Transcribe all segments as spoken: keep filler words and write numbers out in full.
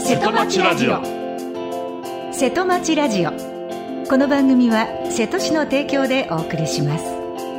瀬戸町ラジオ。 瀬戸町ラジオ、この番組は瀬戸市の提供でお送りします。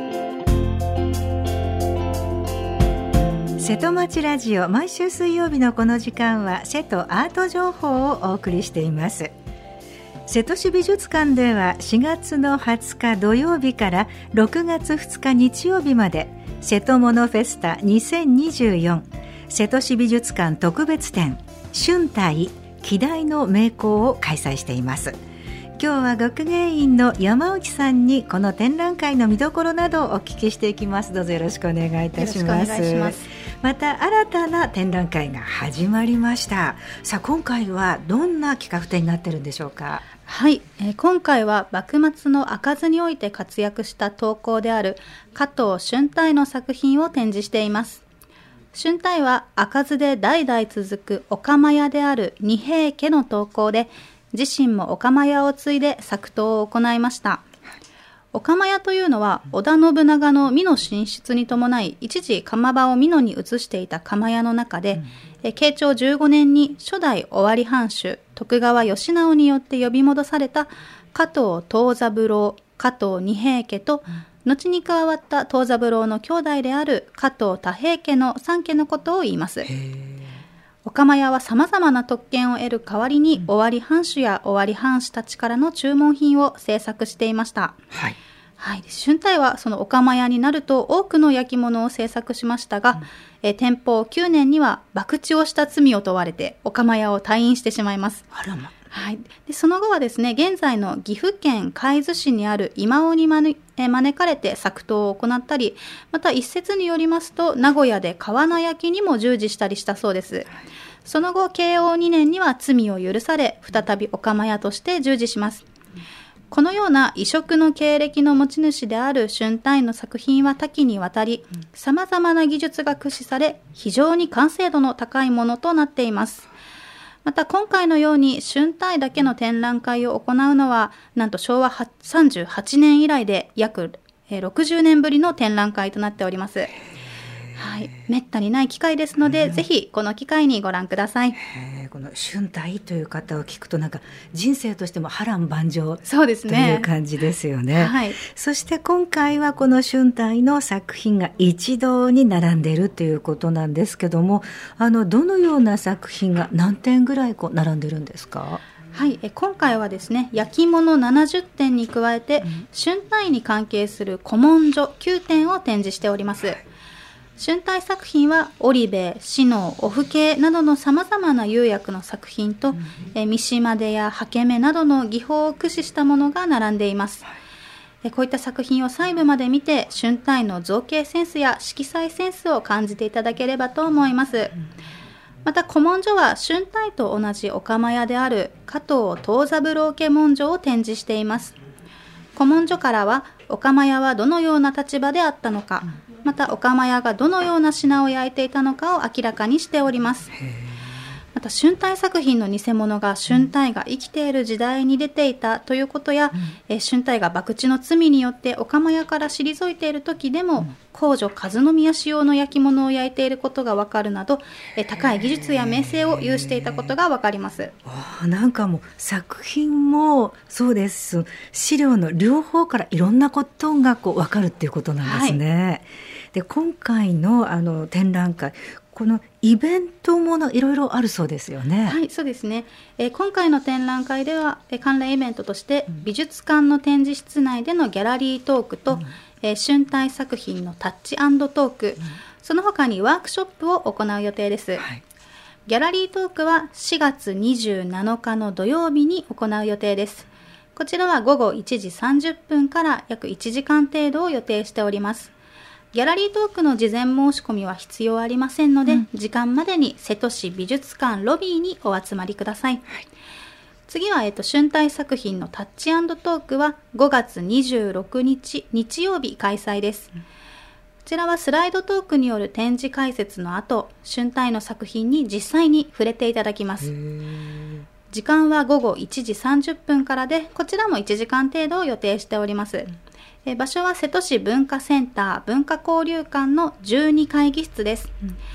瀬戸町ラジオ、毎週水曜日のこの時間は瀬戸アート情報をお送りしています。瀬戸市美術館ではしがつのはつか土曜日からろくがつふつか日曜日まで瀬戸モノフェスタにせんにじゅうよん瀬戸市美術館特別展春泰希代の名工を開催しています。今日は学芸員の山内さんにこの展覧会の見どころなどをお聞きしていきます。どうぞよろしくお願いいたします。 よろしくお願いします。 また新たな展覧会が始まりました。さあ今回はどんな企画展になっているんでしょうか。 はい、えー、今回は幕末の開かずにおいて活躍した刀工である加藤春泰の作品を展示しています。春泰は開かずで代々続くお釜屋である二平家の刀工で、自身もお釜屋を継いで作刀を行いました。お釜屋というのは織田信長の美濃進出に伴い一時釜場を美濃に移していた釜屋の中で、うん、慶長じゅうごねんに初代尾張藩主徳川義直によって呼び戻された加藤藤三郎、加藤二平家と、うん、後に加わった藤三郎の兄弟である加藤多平家のさん家のことを言います。お釜屋はさまざまな特権を得る代わりに、うん、尾張藩主や尾張藩士たちからの注文品を制作していました。はいはい、春泰はそのお釜屋になると多くの焼き物を制作しましたが、うん、え天保きゅうねんには博打をした罪を問われてお釜屋を退院してしまいます。 あらま。 はい、でその後はですね、現在の岐阜県海津市にある今尾に招え招かれて作刀を行ったり、また一説によりますと名古屋で川名焼きにも従事したりしたそうです。はい、その後慶応にねんには罪を許され再びお釜屋として従事します。このような異色の経歴の持ち主である春泰の作品は多岐にわたり、さまざまな技術が駆使され、非常に完成度の高いものとなっています。また今回のように春泰だけの展覧会を行うのは、なんとしょうわさんじゅうはちねん以来で約ろくじゅうねんぶりの展覧会となっております。はい、めったにない機会ですので、うん、ぜひこの機会にご覧ください。 この春泰という方を聞くとなんか人生としても波乱万丈そうですねという感じですよね。はい、そして今回はこの春泰の作品が一堂に並んでいるということなんですけども、あのどのような作品が何点ぐらいこう並んでるんですか。 はい、え今回はですね、焼き物ななじゅってんに加えて、うん、春泰に関係する古文書きゅうてんを展示しております。春泰作品は織部、志能、おふけなどのさまざまな釉薬の作品と、うん、え三島出や刷毛目などの技法を駆使したものが並んでいます。えこういった作品を細部まで見て、春泰の造形センスや色彩センスを感じていただければと思います。うん、また古文書は春泰と同じお釜屋である加藤藤三郎家文書を展示しています。古文書からはお釜屋はどのような立場であったのか、うん、またお釜屋がどのような品を焼いていたのかを明らかにしております。また春泰作品の偽物が春泰が生きている時代に出ていたということや、うん、え春泰が博打の罪によってお釜屋から退いている時でも、うん、皇女和宮仕様の焼き物を焼いていることが分かるなど、え高い技術や名声を有していたことが分かります。 あなんかもう作品もそうです、資料の両方からいろんなことがこう分かるっていうことなんですね。はい、で今回 の, あの展覧会、このイベントものいろいろあるそうですよね。 はい、そうですね。えー、今回の展覧会では、えー、関連イベントとして、うん、美術館の展示室内でのギャラリートークと、うんえー、春泰作品のタッチ&トーク、うん、その他にワークショップを行う予定です。はい、ギャラリートークはしがつにじゅうなのかの土曜日に行う予定です。こちらはごごいちじさんじゅっぷんから約いちじかん程度を予定しております。ギャラリートークの事前申し込みは必要ありませんので、うん、時間までに瀬戸市美術館ロビーにお集まりください。はい、次は、えっと、春泰作品のタッチ&トークはごがつにじゅうろくにち日曜日開催です。うん、こちらはスライドトークによる展示解説の後、春泰の作品に実際に触れていただきます。時間はごごいちじさんじゅっぷんからで、こちらもいちじかん程度を予定しております。うんえ場所は瀬戸市文化センター文化交流館のじゅうにかいぎ室です。うん、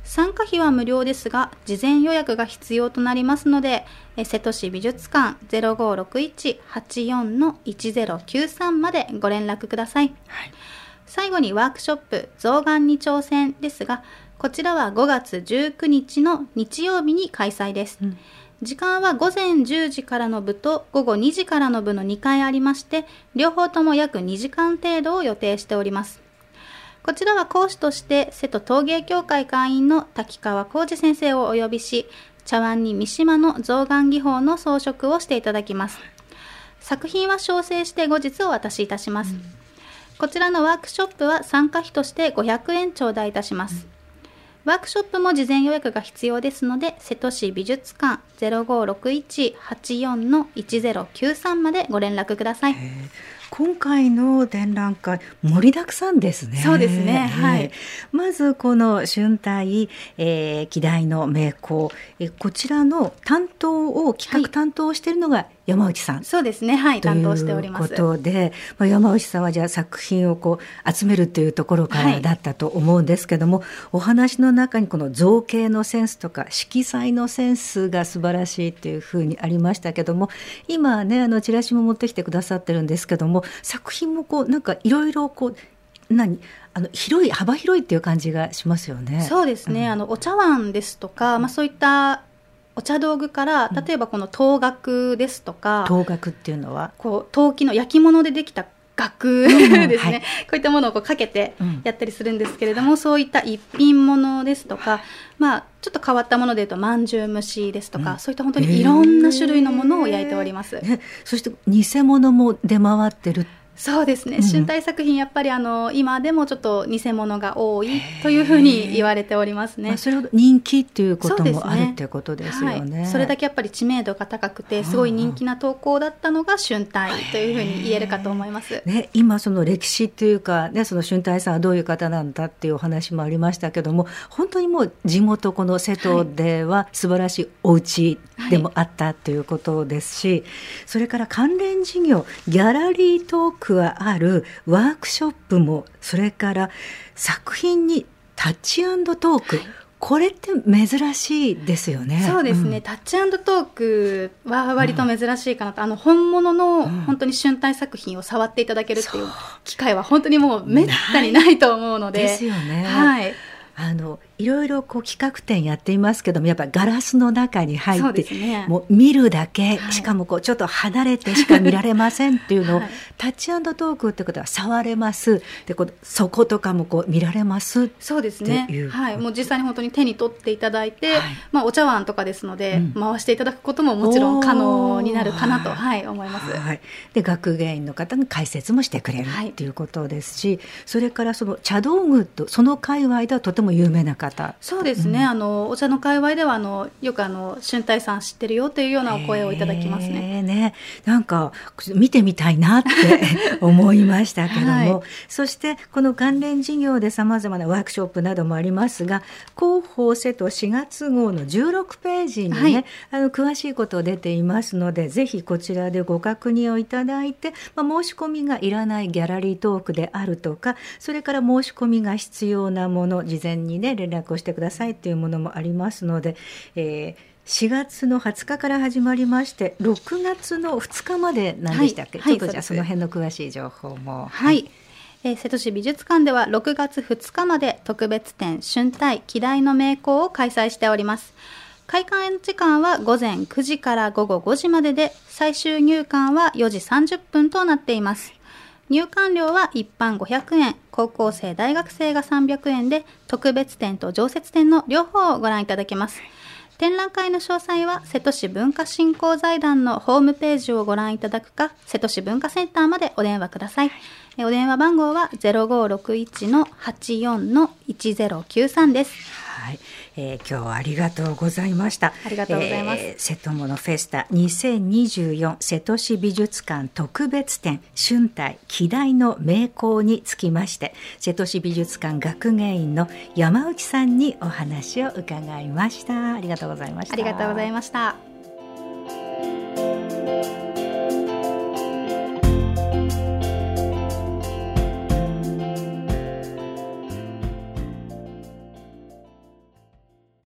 参加費は無料ですが事前予約が必要となりますので、瀬戸市美術館 ゼロごろくいち はちよん いちゼロきゅうさん までご連絡ください、はい、最後にワークショップ象眼に挑戦ですが、こちらはごがつじゅうくにちの日曜日に開催です、うん、時間はごぜんじゅうじからの部とごごにじからの部のにかいありまして、両方とも約にじかん程度を予定しております。こちらは講師として瀬戸陶芸協会会員の滝川浩二先生をお呼びし、茶碗に三島の象眼技法の装飾をしていただきます。作品は修正して後日お渡しいたします、うん、こちらのワークショップは参加費としてごひゃくえん頂戴いたします、うん、ワークショップも事前予約が必要ですので、瀬戸市美術館 ゼロごろくいち はちよん いちゼロきゅうさん までご連絡ください。 今回の展覧会盛りだくさんですね。 そうですね、はい、 まずこの春泰、えー、希代の名工、えこちらの担当を企画担当しているのが山内さん、はい、 そうですね、はい、担当しております。 ということで、まあ、山内さんはじゃあ作品をこう集めるというところからだったと思うんですけども、はい、お話の中にこの造形のセンスとか色彩のセンスが素晴らしいというふうにありましたけども、今ねあのチラシも持ってきてくださってるんですけども、作品もこうなんかいろいろこう何あの広い幅広いっていう感じがしますよね。 そうですね、うん、あのお茶碗ですとか、まあ、そういったお茶道具から、例えばこの陶額ですとか、 陶額っていうのはこう陶器の焼き物でできた額ですね、うんはい、こういったものをこうかけてやったりするんですけれども、うん、そういった一品物ですとか、まあ、ちょっと変わったものでいうとまんじゅう蒸しですとか、うん、そういった本当にいろんな種類のものを焼いております、 ね、そして偽物も出回ってる。 そうですね、うん、春泰作品やっぱりあの今でもちょっと偽物が多いというふうに言われておりますね。 まあ、それほど人気っていうこともあるっていうことですよね。 はい、それだけやっぱり知名度が高くてすごい人気な投稿だったのが春泰というふうに言えるかと思います、 ね、今その歴史っていうか、ね、その春泰さんはどういう方なんだっていうお話もありましたけども、本当にもう地元この瀬戸では素晴らしいお家でもあったということですし、はい、それから関連事業ギャラリートークはある、ワークショップも、それから作品にタッチ&トーク、はい、これって珍しいですよね。 そうですね、うん、タッチ&トークは割と珍しいかなと、うん、あの本物の本当に春泰作品を触っていただけるっていう機会は本当にもうめったにないと思うので。 ですよね、 はい、 あのいろいろこう企画展やっていますけども、やっぱりガラスの中に入って、ね、もう見るだけ、はい、しかもこうちょっと離れてしか見られませんっていうのを、はい、タッチ&トークってことは触れますで、こう底とかもこう見られますそうですね、はい、もう実際に本当に手に取っていただいて、はい、まあ、お茶碗とかですので、うん、回していただくことももちろん可能になるかなと、はい、思います、 はい、で学芸員の方が解説もしてくれるっていうことですし、はい、それからその茶道具とその界隈ではとても有名な方。 そうですね、うん、あのお茶の界隈ではあのよくあの春泰さん知ってるよというようなお声をいただきますね。 ね、なんか見てみたいなって思いましたけども、はい、そしてこの関連事業でさまざまなワークショップなどもありますが、広報瀬戸しがつ号のじゅうろくページにね、はい、あの詳しいこと出ていますので、ぜひこちらでご確認をいただいて、まあ、申し込みがいらないギャラリートークであるとか、それから申し込みが必要なもの、事前にね連絡をしてくださいというものもありますので、えー、しがつのはつかから始まりましてろくがつのふつかまでなんでしたっけ、はい、ちょっとじゃあその辺の詳しい情報も。 はい、はい、えー、瀬戸市美術館ではろくがつふつかまで特別展春泰希代の名工を開催しております。開館時間はごぜんくじからごごごじまでで、最終入館はよじさんじゅっぷんとなっています。入館料は一般ごひゃくえん、高校生大学生がさんびゃくえんで、特別展と常設展の両方をご覧いただけます。展覧会の詳細は瀬戸市文化振興財団のホームページをご覧いただくか、瀬戸市文化センターまでお電話ください。お電話番号は ゼロごろくいち はちよん いちゼロきゅうさん です。 はい、えー、今日はありがとうございました。 ありがとうございます。 えー、瀬戸物フェスタにせんにじゅうよん瀬戸市美術館特別展春泰希代の名工につきまして、瀬戸市美術館学芸員の山内さんにお話を伺いました。ありがとうございました。 ありがとうございました。